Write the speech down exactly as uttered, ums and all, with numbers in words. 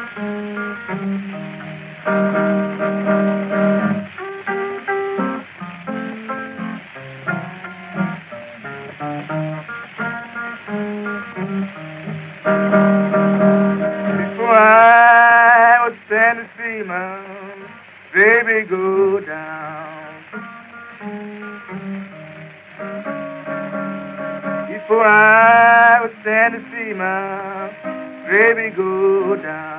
Before I was sent to see my baby go down. Before I was sent to see my baby go down.